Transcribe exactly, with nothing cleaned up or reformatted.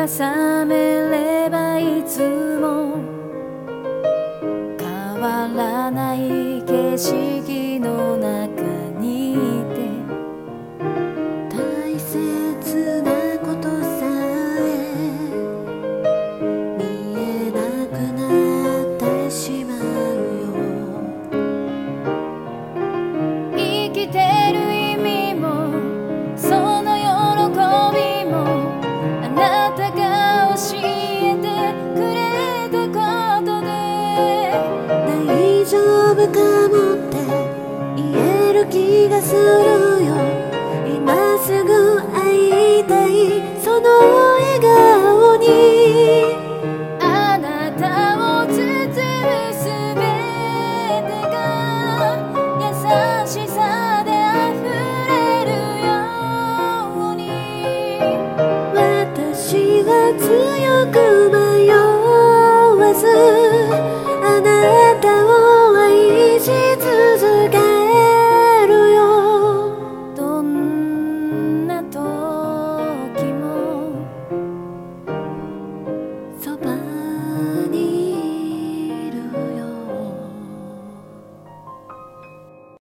覚めればいつも変わらない景色の中にいて、 大切なことさえ見えなくなってしまうよ。 生きてる意味もその喜びもあなたが教えてくれたことで、 大丈夫かもって言える気がするよ。今すぐ会いたいその笑顔に、 あなたを包むすべてが優しさで溢れるように、 私は強く